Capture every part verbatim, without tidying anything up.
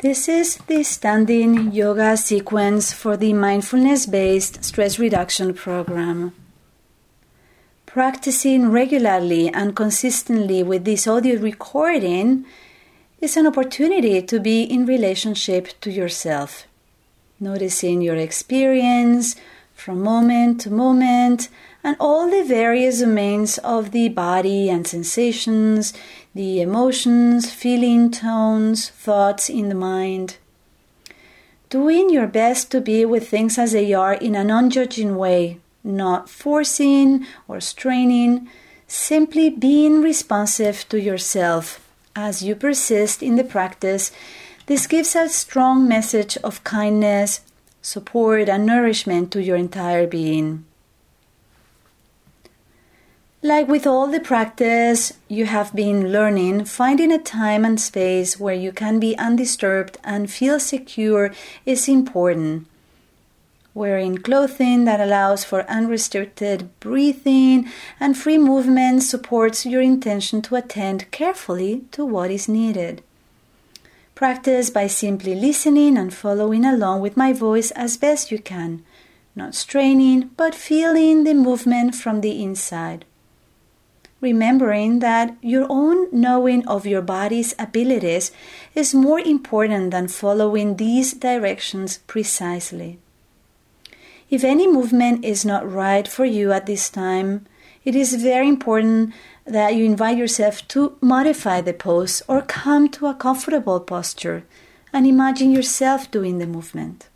This is the standing yoga sequence for the mindfulness-based stress reduction program. Practicing regularly and consistently with this audio recording is an opportunity to be in relationship to yourself, noticing your experience from moment to moment and all the various domains of the body and sensations, the emotions, feeling, tones, thoughts in the mind. Doing your best to be with things as they are in a non-judging way, not forcing or straining, simply being responsive to yourself. As you persist in the practice, this gives a strong message of kindness, support, and nourishment to your entire being. Like with all the practice you have been learning, finding a time and space where you can be undisturbed and feel secure is important. Wearing clothing that allows for unrestricted breathing and free movement supports your intention to attend carefully to what is needed. Practice by simply listening and following along with my voice as best you can, not straining but feeling the movement from the inside. Remembering that your own knowing of your body's abilities is more important than following these directions precisely. If any movement is not right for you at this time, it is very important that you invite yourself to modify the pose or come to a comfortable posture and imagine yourself doing the movement.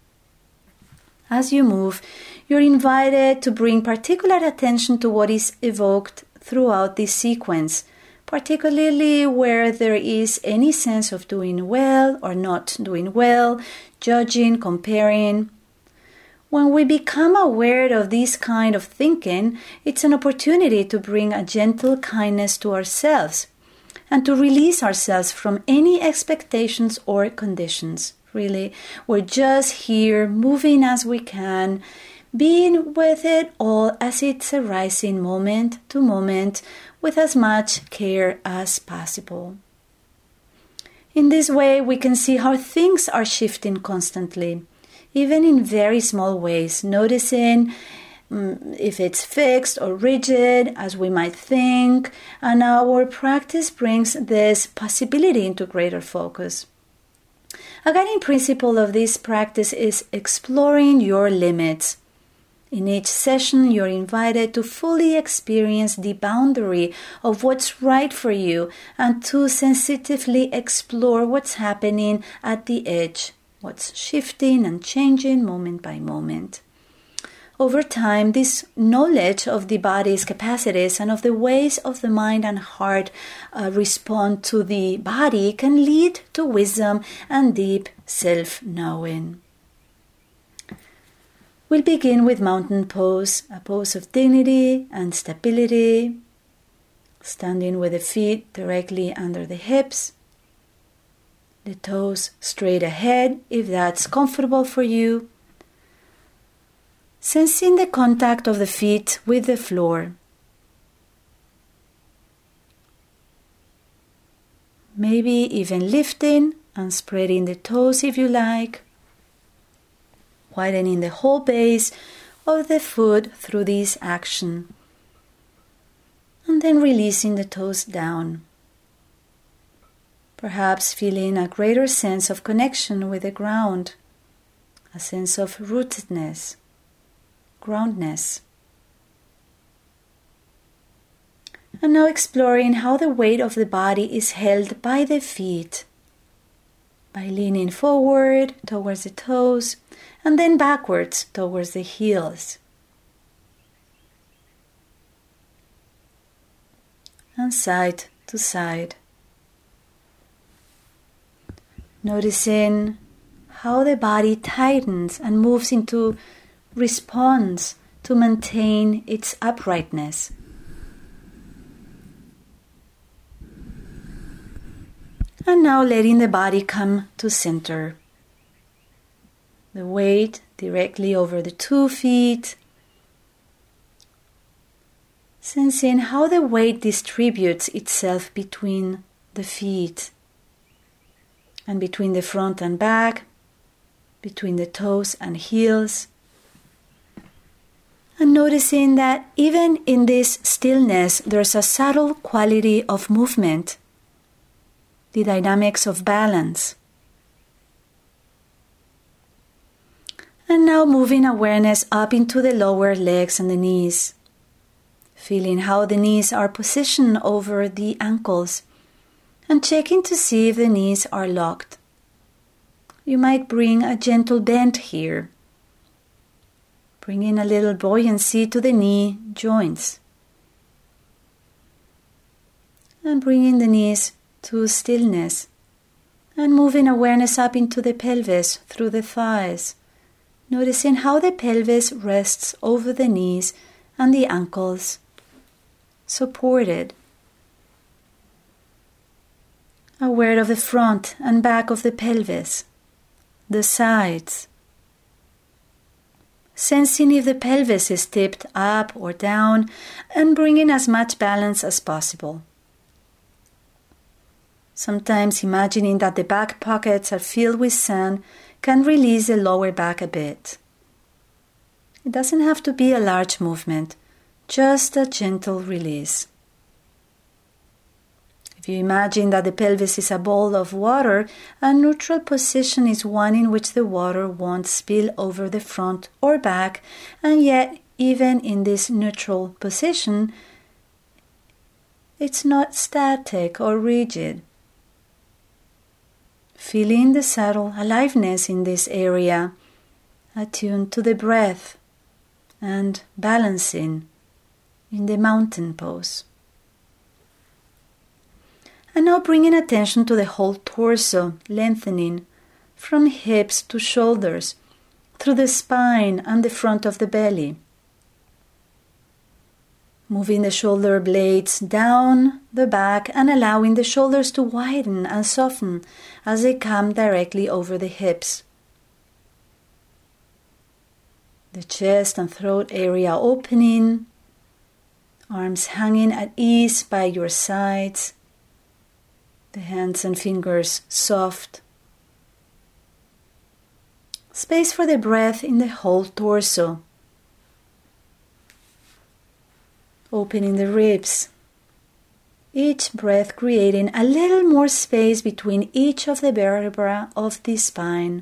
As you move, you're invited to bring particular attention to what is evoked throughout this sequence, particularly where there is any sense of doing well or not doing well, judging, comparing. When we become aware of this kind of thinking, it's an opportunity to bring a gentle kindness to ourselves and to release ourselves from any expectations or conditions. Really, we're just here, moving as we can, being with it all as it's arising moment to moment with as much care as possible. In this way, we can see how things are shifting constantly, even in very small ways, noticing um, if it's fixed or rigid, as we might think, and our practice brings this possibility into greater focus. A guiding principle of this practice is exploring your limits. In each session, you're invited to fully experience the boundary of what's right for you and to sensitively explore what's happening at the edge, what's shifting and changing moment by moment. Over time, this knowledge of the body's capacities and of the ways of the mind and heart uh, respond to the body can lead to wisdom and deep self-knowing. We'll begin with mountain pose, a pose of dignity and stability, standing with the feet directly under the hips, the toes straight ahead if that's comfortable for you, sensing the contact of the feet with the floor. Maybe even lifting and spreading the toes if you like, widening the whole base of the foot through this action, and then releasing the toes down. Perhaps feeling a greater sense of connection with the ground, a sense of rootedness, groundness. And now exploring how the weight of the body is held by the feet, by leaning forward towards the toes and then backwards towards the heels. And side to side. Noticing how the body tightens and moves into response to maintain its uprightness. And now letting the body come to center. The weight directly over the two feet. Sensing how the weight distributes itself between the feet. and between the front and back, between the toes and heels. And noticing that even in this stillness, there's a subtle quality of movement, the dynamics of balance. And now moving awareness up into the lower legs and the knees, feeling how the knees are positioned over the ankles, and checking to see if the knees are locked. You might bring a gentle bend here, bringing a little buoyancy to the knee joints, and bringing the knees to stillness, and moving awareness up into the pelvis through the thighs, noticing how the pelvis rests over the knees and the ankles, supported. Aware of the front and back of the pelvis, the sides, sensing if the pelvis is tipped up or down, and bringing as much balance as possible. Sometimes imagining that the back pockets are filled with sand can release the lower back a bit. It doesn't have to be a large movement, just a gentle release. If you imagine that the pelvis is a bowl of water, a neutral position is one in which the water won't spill over the front or back, and yet even in this neutral position, it's not static or rigid. Feeling the subtle aliveness in this area, attuned to the breath, and balancing in the mountain pose. And now bringing attention to the whole torso, lengthening from hips to shoulders, through the spine and the front of the belly. Moving the shoulder blades down the back and allowing the shoulders to widen and soften as they come directly over the hips. The chest and throat area opening, arms hanging at ease by your sides, the hands and fingers soft. Space for the breath in the whole torso. Opening the ribs. Each breath creating a little more space between each of the vertebrae of the spine.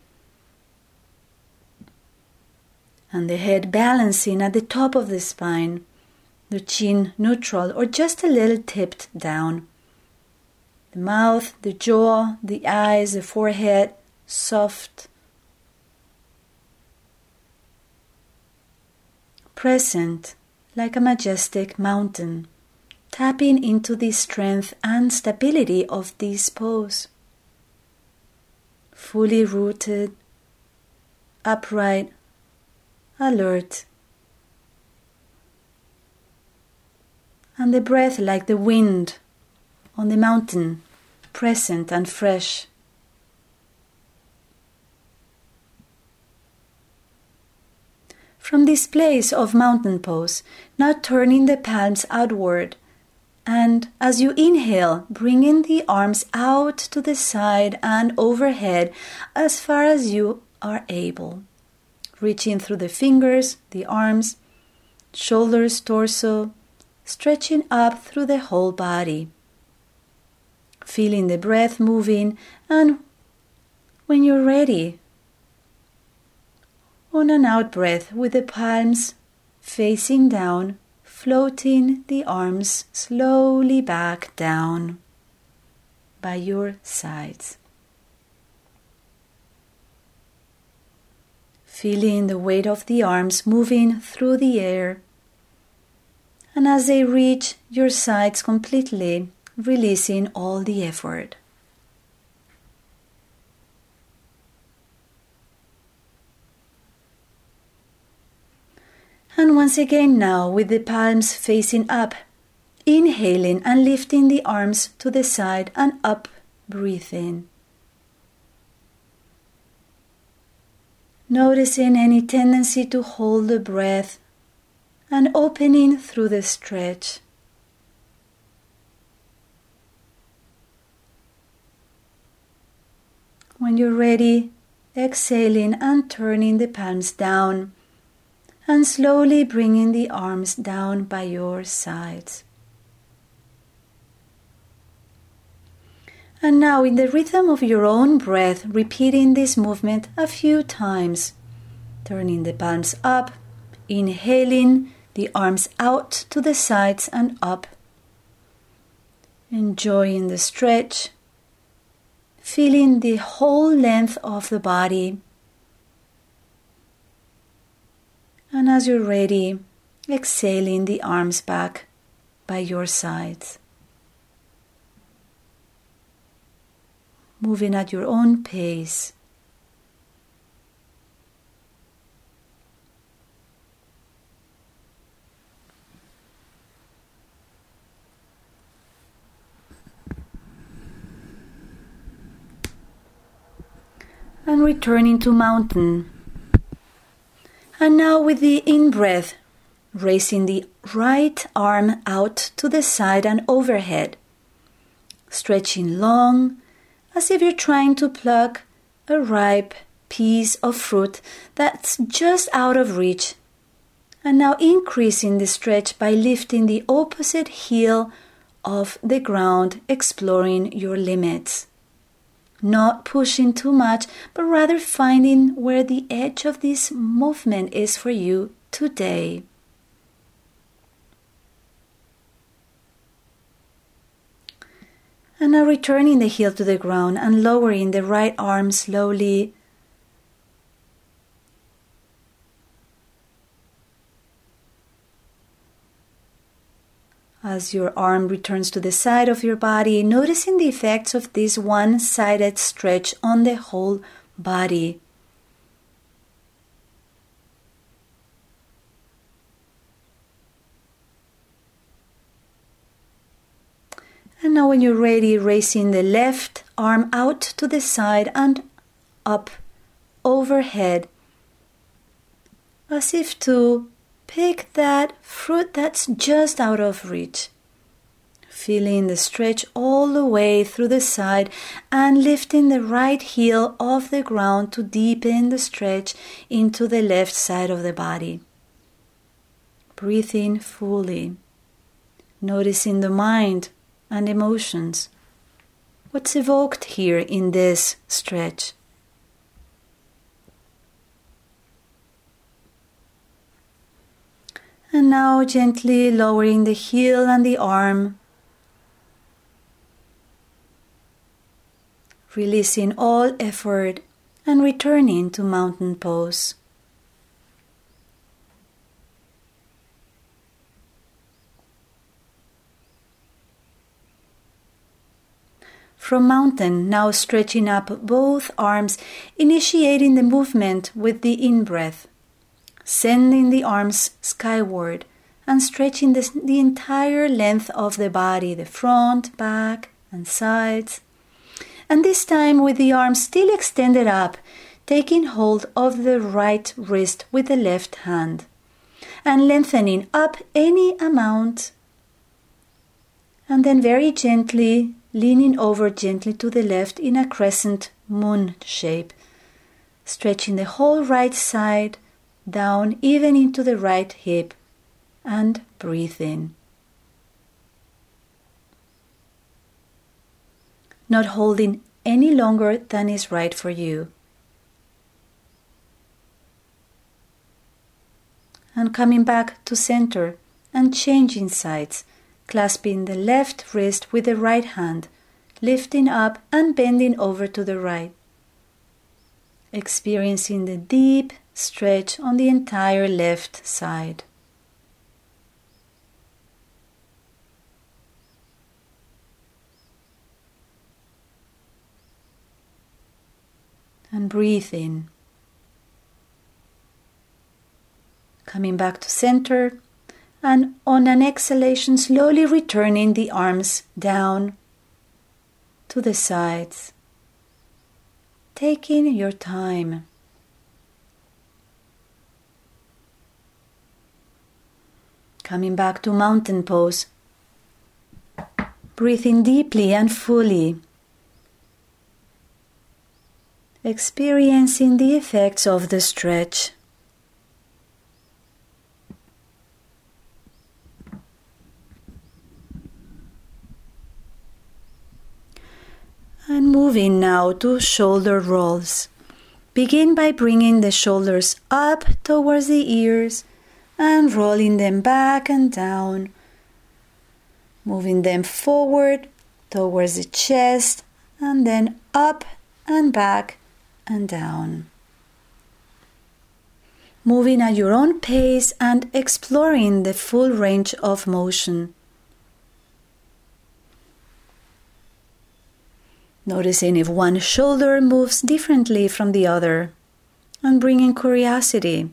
And the head balancing at the top of the spine, the chin neutral or just a little tipped down. The mouth, the jaw, the eyes, the forehead, soft. Present, like a majestic mountain, tapping into the strength and stability of this pose. Fully rooted, upright, alert. And the breath like the wind on the mountain, present and fresh. From this place of mountain pose, now turning the palms outward, and as you inhale, bringing the arms out to the side and overhead as far as you are able, reaching through the fingers, the arms, shoulders, torso, stretching up through the whole body. Feeling the breath moving, and when you're ready, on an out breath with the palms facing down, floating the arms slowly back down by your sides. Feeling the weight of the arms moving through the air, and as they reach your sides completely, releasing all the effort. And once again now, with the palms facing up, inhaling and lifting the arms to the side and up, breathing. Noticing any tendency to hold the breath and opening through the stretch. When you're ready, exhaling and turning the palms down and slowly bringing the arms down by your sides. And now, in the rhythm of your own breath, repeating this movement a few times, turning the palms up, inhaling the arms out to the sides and up, enjoying the stretch, feeling the whole length of the body. And as you're ready, exhaling the arms back by your sides. Moving at your own pace. And returning to mountain. And now with the in-breath, raising the right arm out to the side and overhead, stretching long, as if you're trying to pluck a ripe piece of fruit that's just out of reach. And now increasing the stretch by lifting the opposite heel off the ground, exploring your limits. Not pushing too much, but rather finding where the edge of this movement is for you today. And now returning the heel to the ground and lowering the right arm slowly. As your arm returns to the side of your body, noticing the effects of this one-sided stretch on the whole body. And now when you're ready, raising the left arm out to the side and up, overhead, as if to pick that fruit that's just out of reach. Feeling the stretch all the way through the side and lifting the right heel off the ground to deepen the stretch into the left side of the body. Breathing fully. Noticing the mind and emotions. What's evoked here in this stretch? And now gently lowering the heel and the arm, releasing all effort and returning to mountain pose. From mountain, now stretching up both arms, initiating the movement with the in-breath. Sending the arms skyward and stretching the, the entire length of the body, the front, back, and sides. And this time with the arms still extended up, taking hold of the right wrist with the left hand and lengthening up any amount. And then very gently leaning over gently to the left in a crescent moon shape, stretching the whole right side down even into the right hip, and breathe in. Not holding any longer than is right for you. And coming back to center and changing sides, clasping the left wrist with the right hand, lifting up and bending over to the right. Experiencing the deep stretch on the entire left side. And breathe in. Coming back to center, and on an exhalation, slowly returning the arms down to the sides. Taking your time. Coming back to mountain pose. Breathing deeply and fully. experiencing the effects of the stretch. And moving now to shoulder rolls. Begin by bringing the shoulders up towards the ears and rolling them back and down, moving them forward towards the chest and then up and back and down. Moving at your own pace and exploring the full range of motion. Noticing if one shoulder moves differently from the other and bringing curiosity.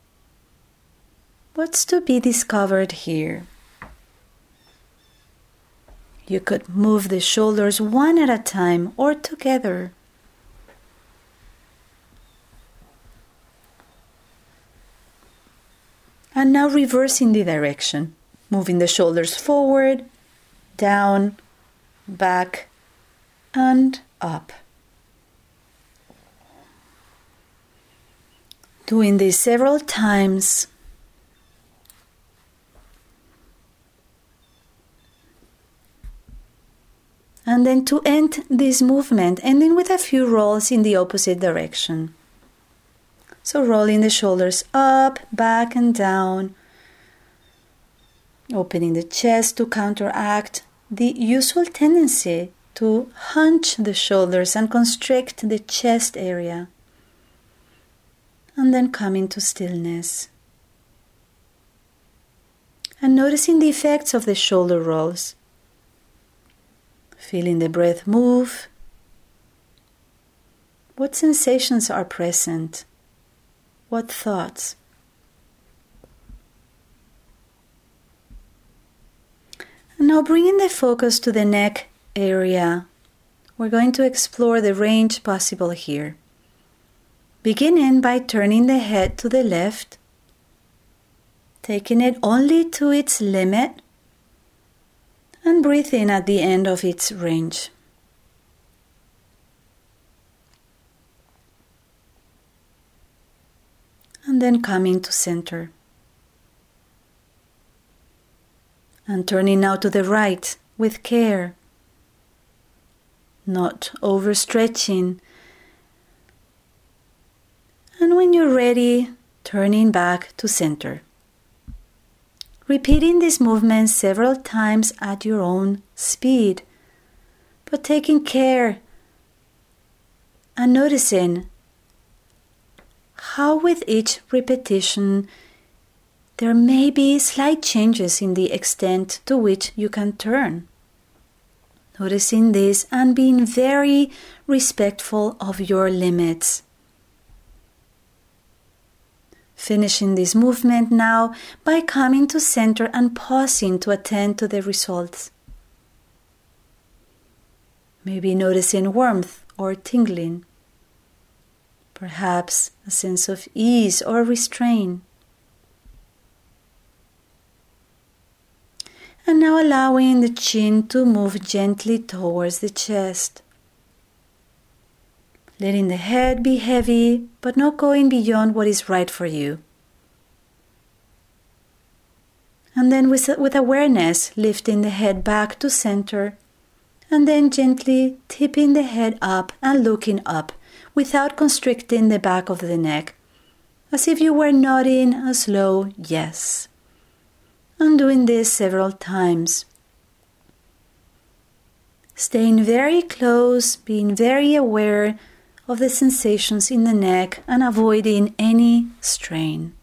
What's to be discovered here? You could move the shoulders one at a time or together. And now reversing the direction, moving the shoulders forward, down, back, and up. Doing this several times. And then to end this movement, ending with a few rolls in the opposite direction. So rolling the shoulders up, back and down, opening the chest to counteract the usual tendency to hunch the shoulders and constrict the chest area. And then coming to stillness. And noticing the effects of the shoulder rolls. Feeling the breath move. What sensations are present? What thoughts? And now bringing the focus to the neck area, we're going to explore the range possible here. Beginning by turning the head to the left, taking it only to its limit, and breathing at the end of its range. And then coming to center. And turning now to the right with care, not overstretching. And when you're ready, turning back to center. Repeating this movement several times at your own speed, but taking care and noticing how with each repetition there may be slight changes in the extent to which you can turn. Noticing this and being very respectful of your limits. Finishing this movement now by coming to center and pausing to attend to the results. Maybe noticing warmth or tingling. Perhaps a sense of ease or restraint. And now allowing the chin to move gently towards the chest. Letting the head be heavy, but not going beyond what is right for you. And then with, with awareness, lifting the head back to center, and then gently tipping the head up and looking up, without constricting the back of the neck, as if you were nodding a slow yes. And doing this several times. Staying very close, being very aware of the sensations in the neck and avoiding any strain.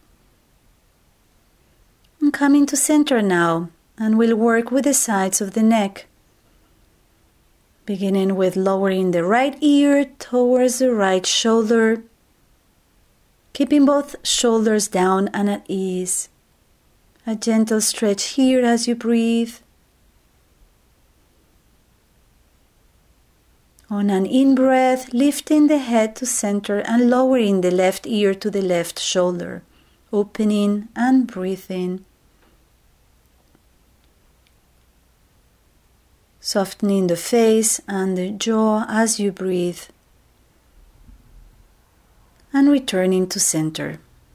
And coming to center now, and we'll work with the sides of the neck. Beginning with lowering the right ear towards the right shoulder, keeping both shoulders down and at ease. A gentle stretch here as you breathe. On an in-breath, lifting the head to center and lowering the left ear to the left shoulder, opening and breathing. Softening the face and the jaw as you breathe. and returning to center.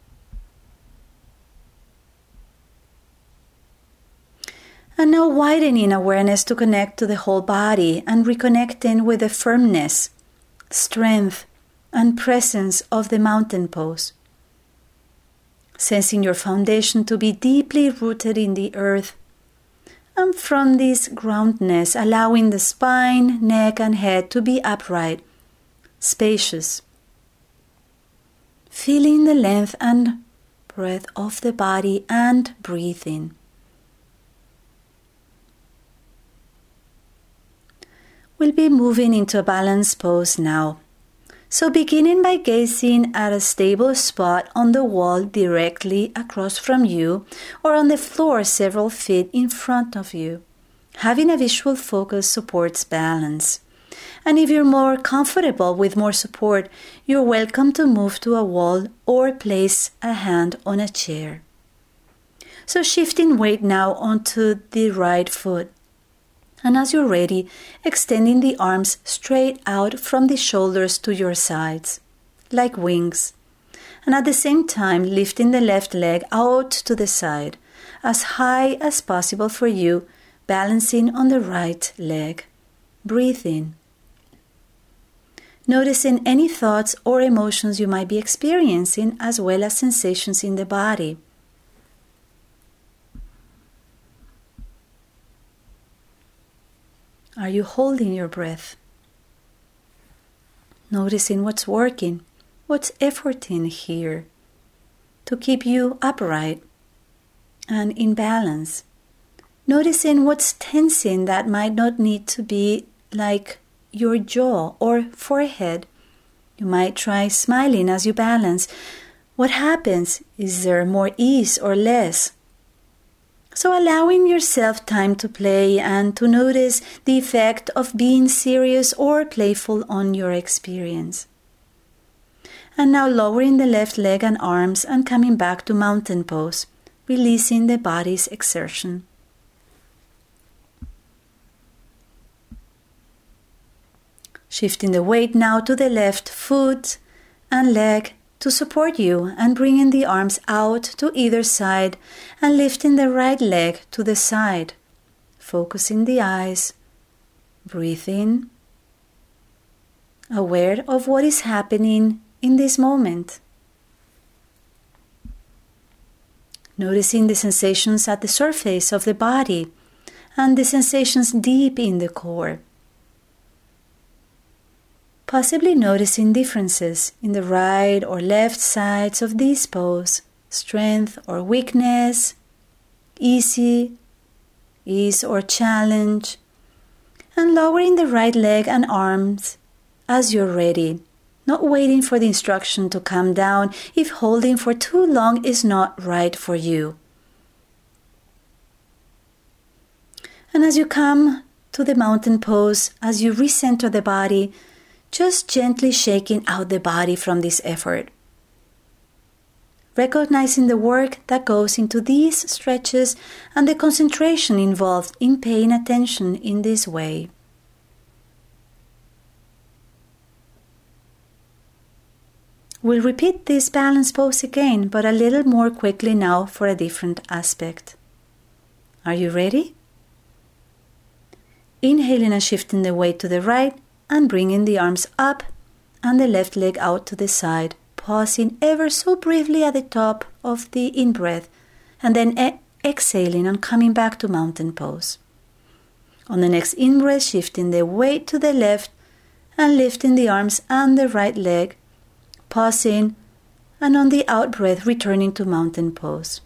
And now widening awareness to connect to the whole body and reconnecting with the firmness, strength, and presence of the mountain pose. Sensing your foundation to be deeply rooted in the earth. And from this groundedness, allowing the spine, neck, and head to be upright, spacious. Feeling the length and breadth of the body and breathing. We'll be moving into a balanced pose now. So beginning by gazing at a stable spot on the wall directly across from you or on the floor several feet in front of you. Having a visual focus supports balance. And if you're more comfortable with more support, you're welcome to move to a wall or place a hand on a chair. So shifting weight now onto the right foot. And as you're ready, extending the arms straight out from the shoulders to your sides, like wings. And at the same time, lifting the left leg out to the side, as high as possible for you, balancing on the right leg. Breathing. Noticing any thoughts or emotions you might be experiencing, as well as sensations in the body. Are you holding your breath? Noticing what's working, what's efforting here to keep you upright and in balance. Noticing what's tensing that might not need to be, like your jaw or forehead. You might try smiling as you balance. What happens? Is there more ease or less? So allowing yourself time to play and to notice the effect of being serious or playful on your experience. And now lowering the left leg and arms and coming back to mountain pose, releasing the body's exertion. Shifting the weight now to the left foot and leg to support you and bringing the arms out to either side and lifting the right leg to the side. Focusing the eyes, breathing, aware of what is happening in this moment. Noticing the sensations at the surface of the body and the sensations deep in the core. Possibly noticing differences in the right or left sides of this pose, strength or weakness, easy, ease or challenge, and lowering the right leg and arms as you're ready, not waiting for the instruction to come down if holding for too long is not right for you. And as you come to the mountain pose, as you recenter the body, just gently shaking out the body from this effort. Recognizing the work that goes into these stretches and the concentration involved in paying attention in this way. We'll repeat this balance pose again, but a little more quickly now for a different aspect. Are you ready? Inhaling and shifting the weight to the right, and bringing the arms up and the left leg out to the side, pausing ever so briefly at the top of the in-breath, and then e- exhaling and coming back to mountain pose. On the next in-breath, shifting the weight to the left and lifting the arms and the right leg, pausing, and on the out-breath, returning to mountain pose.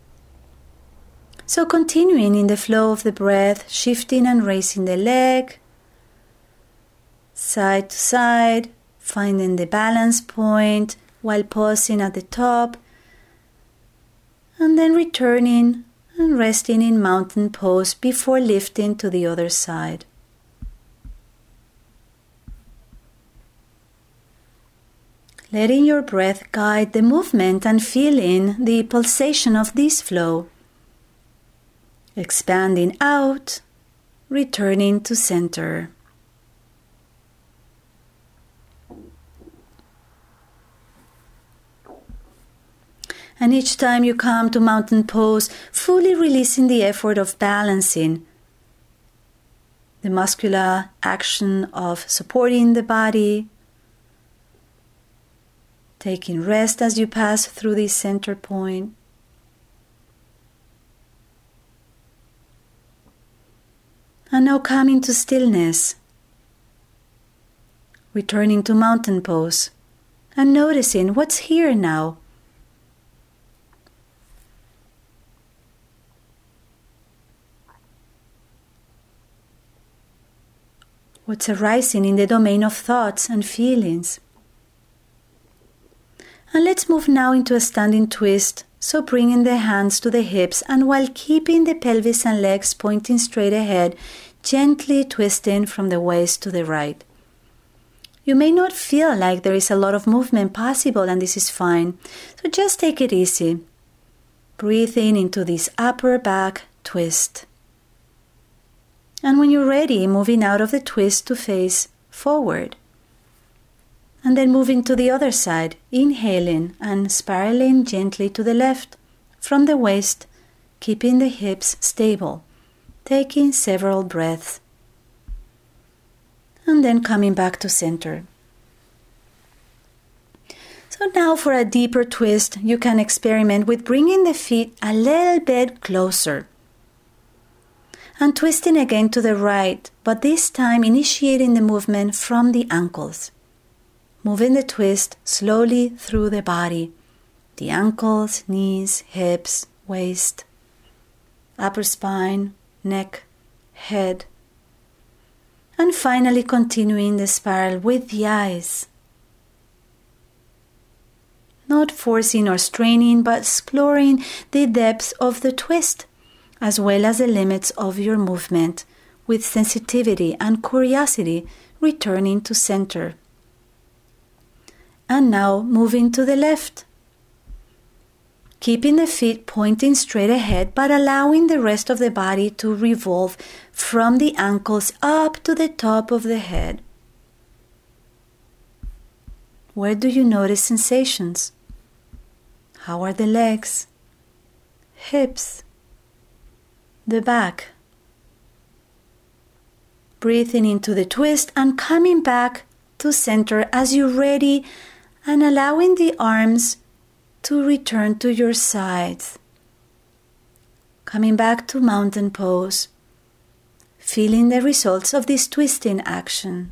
So continuing in the flow of the breath, shifting and raising the leg, side to side, finding the balance point while pausing at the top, and then returning and resting in mountain pose before lifting to the other side. Letting your breath guide the movement and feeling the pulsation of this flow. Expanding out, returning to center. And each time you come to mountain pose, fully releasing the effort of balancing, the muscular action of supporting the body, taking rest as you pass through this center point. And now coming to stillness, returning to mountain pose and noticing what's here now. What's arising in the domain of thoughts and feelings. And let's move now into a standing twist, so bringing the hands to the hips and while keeping the pelvis and legs pointing straight ahead, gently twisting from the waist to the right. You may not feel like there is a lot of movement possible, and this is fine, so just take it easy. Breathing into this upper back twist. And when you're ready, moving out of the twist to face forward. And then moving to the other side, inhaling and spiraling gently to the left from the waist, keeping the hips stable, taking several breaths. And then coming back to center. So now for a deeper twist, you can experiment with bringing the feet a little bit closer. And twisting again to the right, but this time initiating the movement from the ankles. Moving the twist slowly through the body, the ankles, knees, hips, waist, upper spine, neck, head, and finally continuing the spiral with the eyes. Not forcing or straining, but exploring the depths of the twist, as well as the limits of your movement, with sensitivity and curiosity returning to center. And now moving to the left. Keeping the feet pointing straight ahead, but allowing the rest of the body to revolve from the ankles up to the top of the head. Where do you notice sensations? How are the legs, hips, the back? Breathing into the twist and coming back to center as you're ready, and allowing the arms to return to your sides. Coming back to mountain pose, feeling the results of this twisting action.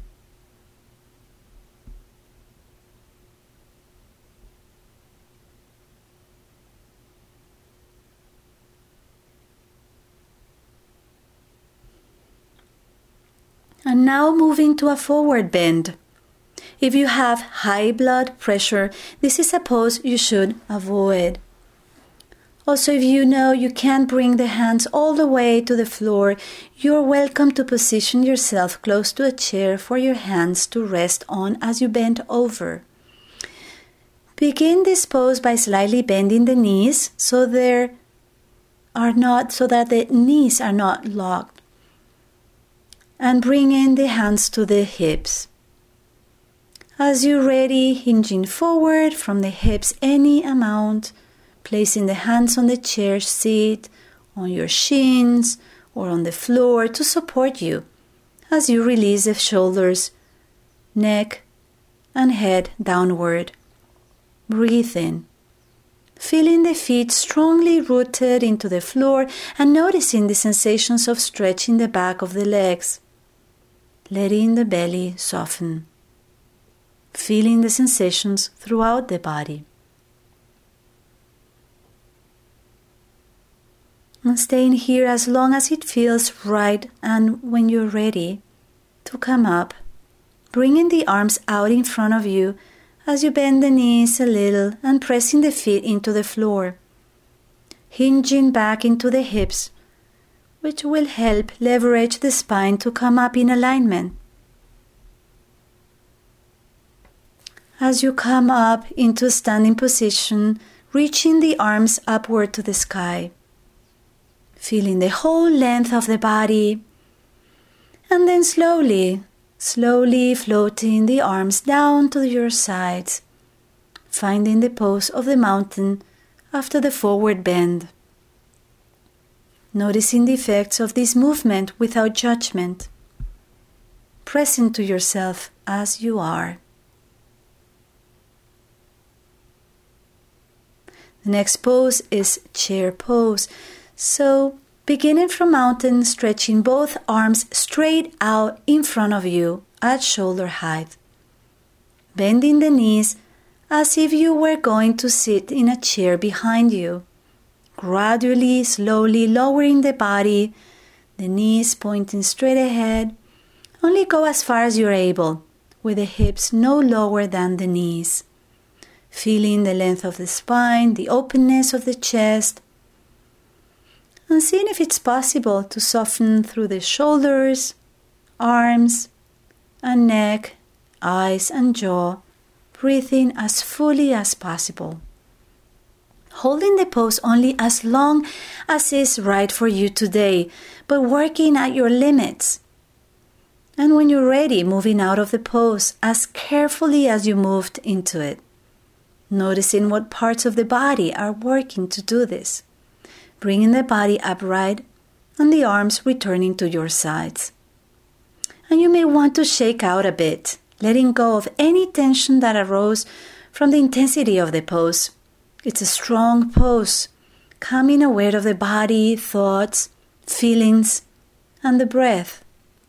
And now moving to a forward bend. If you have high blood pressure, this is a pose you should avoid. Also, if you know you can't bring the hands all the way to the floor, you're welcome to position yourself close to a chair for your hands to rest on as you bend over. Begin this pose by slightly bending the knees so there are not so that the knees are not locked. And bringing the hands to the hips. As you're ready, hinging forward from the hips any amount, placing the hands on the chair seat, on your shins, or on the floor to support you as you release the shoulders, neck, and head downward. Breathe in, feeling the feet strongly rooted into the floor and noticing the sensations of stretching the back of the legs, letting the belly soften. Feeling the sensations throughout the body. And staying here as long as it feels right, and when you're ready to come up, bringing the arms out in front of you as you bend the knees a little and pressing the feet into the floor, hinging back into the hips, which will help leverage the spine to come up in alignment. As you come up into a standing position, reaching the arms upward to the sky, feeling the whole length of the body, and then slowly, slowly floating the arms down to your sides, finding the pose of the mountain after the forward bend. Noticing the effects of this movement without judgment, present to yourself as you are. The next pose is chair pose. So, beginning from mountain, stretching both arms straight out in front of you at shoulder height. Bending the knees as if you were going to sit in a chair behind you. Gradually, slowly lowering the body, the knees pointing straight ahead. Only go as far as you're able, with the hips no lower than the knees. Feeling the length of the spine, the openness of the chest, and seeing if it's possible to soften through the shoulders, arms, and neck, eyes and jaw, breathing as fully as possible. Holding the pose only as long as is right for you today, but working at your limits. And when you're ready, moving out of the pose as carefully as you moved into it. Noticing what parts of the body are working to do this. Bringing the body upright and the arms returning to your sides. And you may want to shake out a bit, letting go of any tension that arose from the intensity of the pose. It's a strong pose, coming aware of the body, thoughts, feelings, and the breath.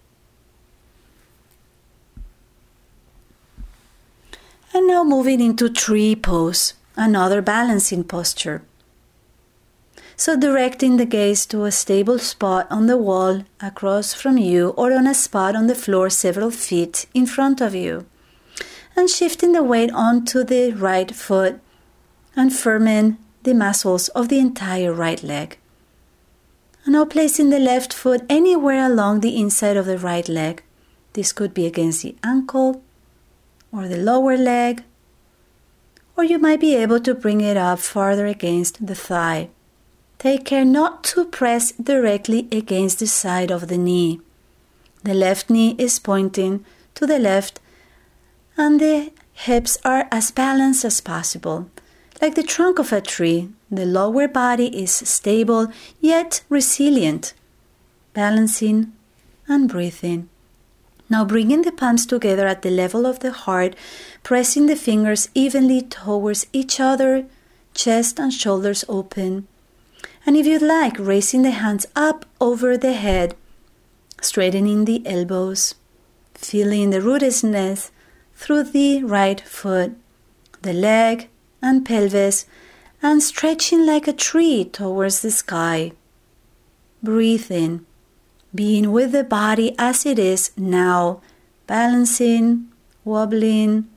And now moving into tree pose, another balancing posture. So directing the gaze to a stable spot on the wall across from you or on a spot on the floor several feet in front of you. And shifting the weight onto the right foot and firming the muscles of the entire right leg. And now placing the left foot anywhere along the inside of the right leg. This could be against the ankle or the lower leg, or you might be able to bring it up farther against the thigh. Take care not to press directly against the side of the knee. The left knee is pointing to the left and the hips are as balanced as possible. Like the trunk of a tree, the lower body is stable yet resilient, balancing and breathing. Now bringing the palms together at the level of the heart, pressing the fingers evenly towards each other, chest and shoulders open. And if you'd like, raising the hands up over the head, straightening the elbows, feeling the rootedness through the right foot, the leg, and pelvis, and stretching like a tree towards the sky. Breathing, being with the body as it is now, balancing, wobbling,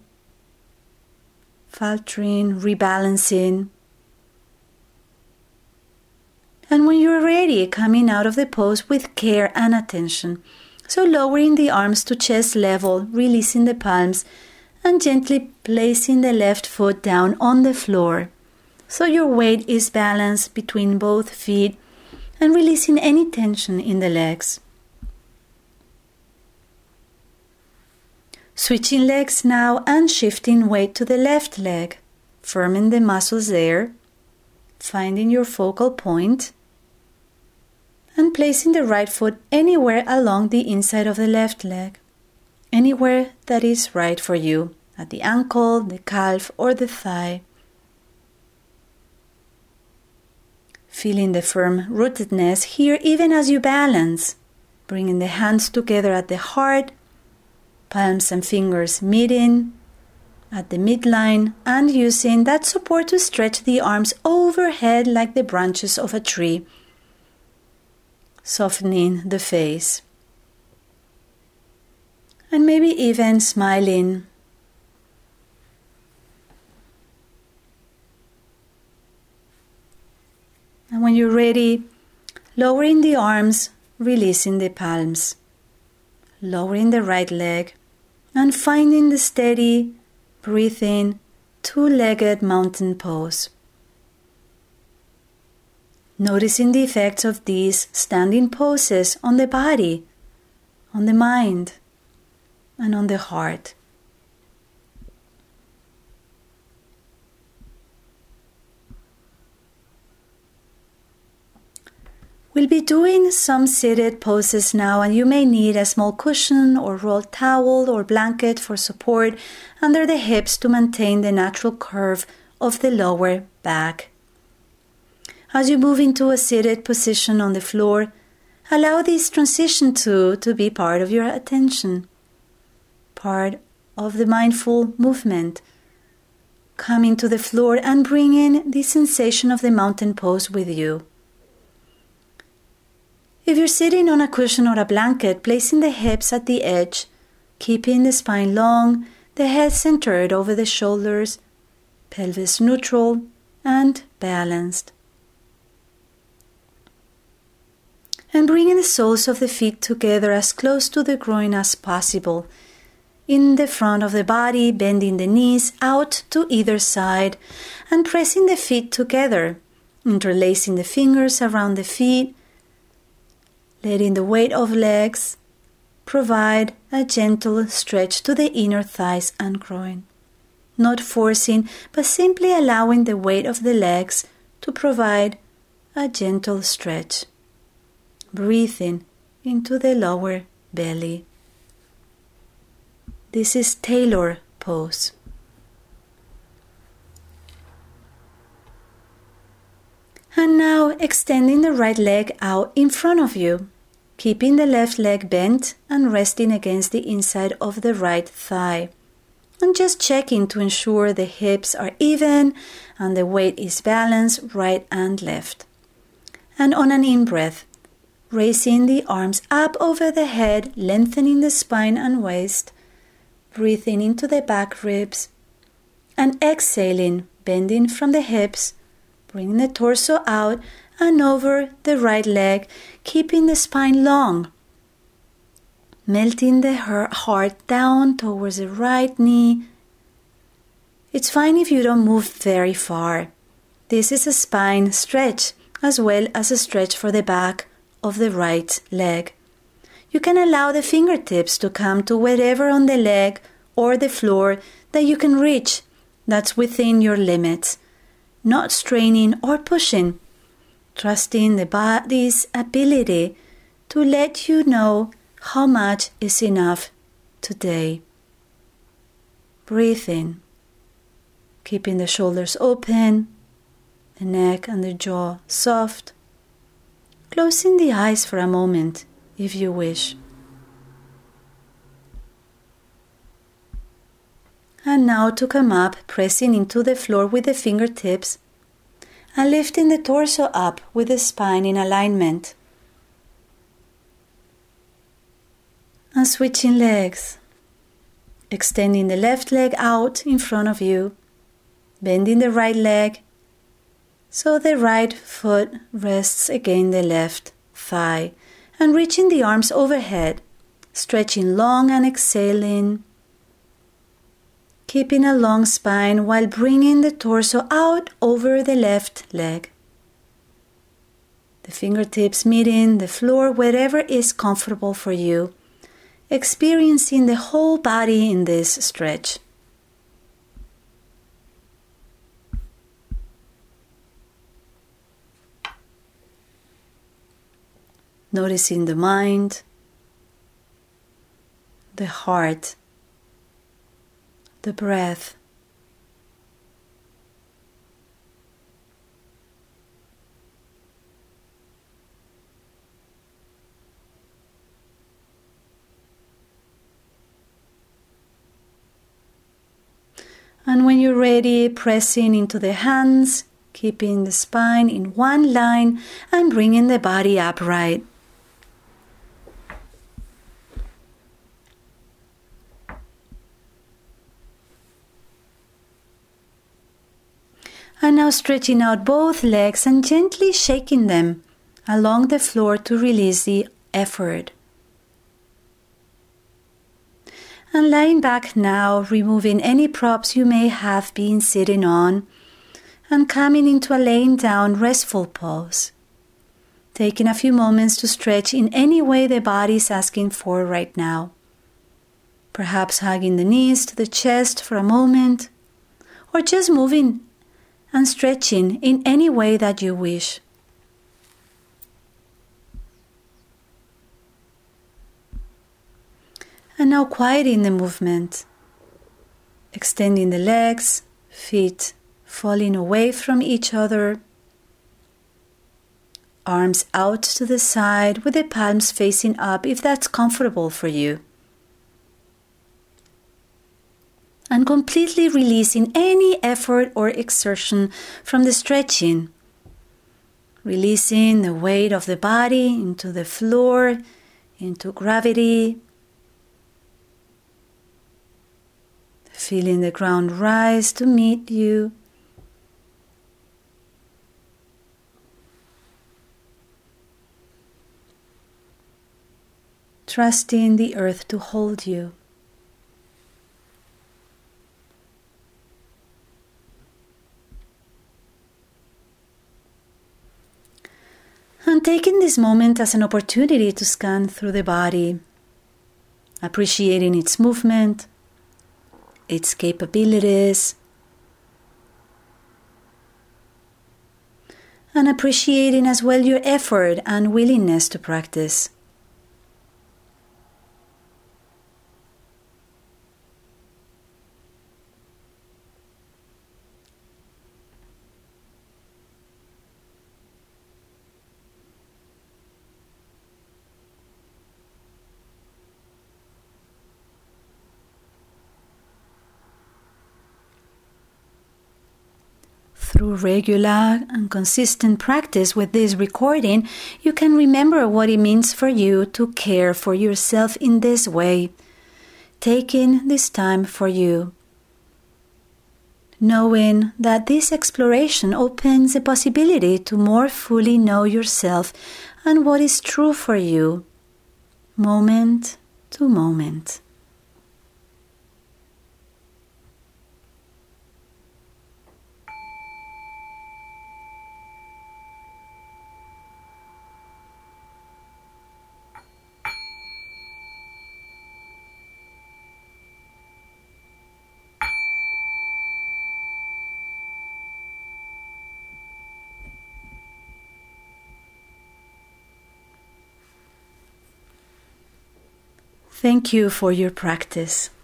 faltering, rebalancing. And when you're ready, coming out of the pose with care and attention. So lowering the arms to chest level, releasing the palms, and gently placing the left foot down on the floor. So your weight is balanced between both feet and releasing any tension in the legs. Switching legs now and shifting weight to the left leg, firming the muscles there, finding your focal point, and placing the right foot anywhere along the inside of the left leg. Anywhere that is right for you, at the ankle, the calf, or the thigh. Feeling the firm rootedness here even as you balance, bringing the hands together at the heart, palms and fingers meeting at the midline, and using that support to stretch the arms overhead like the branches of a tree, softening the face. And maybe even smiling. And when you're ready, lowering the arms, releasing the palms. Lowering the right leg and finding the steady, breathing, two-legged mountain pose. Noticing the effects of these standing poses on the body, on the mind, and on the heart. We'll be doing some seated poses now, and you may need a small cushion or rolled towel or blanket for support under the hips to maintain the natural curve of the lower back. As you move into a seated position on the floor, allow this transition to, to be part of your attention, part of the mindful movement. Coming to the floor and bringing the sensation of the mountain pose with you. If you're sitting on a cushion or a blanket, placing the hips at the edge, keeping the spine long, the head centered over the shoulders, pelvis neutral and balanced. And bringing the soles of the feet together as close to the groin as possible. In the front of the body, bending the knees out to either side and pressing the feet together, interlacing the fingers around the feet, letting the weight of legs provide a gentle stretch to the inner thighs and groin. Not forcing, but simply allowing the weight of the legs to provide a gentle stretch. Breathing into the lower belly. This is Tailor pose. And now extending the right leg out in front of you, keeping the left leg bent and resting against the inside of the right thigh. And just checking to ensure the hips are even and the weight is balanced right and left. And on an in-breath, raising the arms up over the head, lengthening the spine and waist, breathing into the back ribs, and exhaling, bending from the hips, bringing the torso out and over the right leg, keeping the spine long, melting the heart down towards the right knee. It's fine if you don't move very far. This is a spine stretch as well as a stretch for the back of the right leg. You can allow the fingertips to come to wherever on the leg or the floor that you can reach. That's within your limits. Not straining or pushing. Trusting the body's ability to let you know how much is enough today. Breathing. Keeping the shoulders open, the neck and the jaw soft. Closing the eyes for a moment if you wish. And now to come up, pressing into the floor with the fingertips and lifting the torso up with the spine in alignment. And switching legs. Extending the left leg out in front of you, bending the right leg so the right foot rests against the left thigh, and reaching the arms overhead, stretching long and exhaling, keeping a long spine while bringing the torso out over the left leg. The fingertips meeting the floor wherever is comfortable for you, experiencing the whole body in this stretch. Noticing the mind, the heart, the breath. And when you're ready, pressing into the hands, keeping the spine in one line and bringing the body upright. And now stretching out both legs and gently shaking them along the floor to release the effort. And lying back now, removing any props you may have been sitting on and coming into a laying down restful pose. Taking a few moments to stretch in any way the body is asking for right now. Perhaps hugging the knees to the chest for a moment, or just moving and stretching in any way that you wish. And now quieting the movement, extending the legs, feet falling away from each other, arms out to the side with the palms facing up if that's comfortable for you. And completely releasing any effort or exertion from the stretching. Releasing the weight of the body into the floor, into gravity. Feeling the ground rise to meet you. Trusting the earth to hold you. And taking this moment as an opportunity to scan through the body, appreciating its movement, its capabilities, and appreciating as well your effort and willingness to practice. Through regular and consistent practice with this recording, you can remember what it means for you to care for yourself in this way, taking this time for you. Knowing that this exploration opens the possibility to more fully know yourself and what is true for you, moment to moment. Thank you for your practice.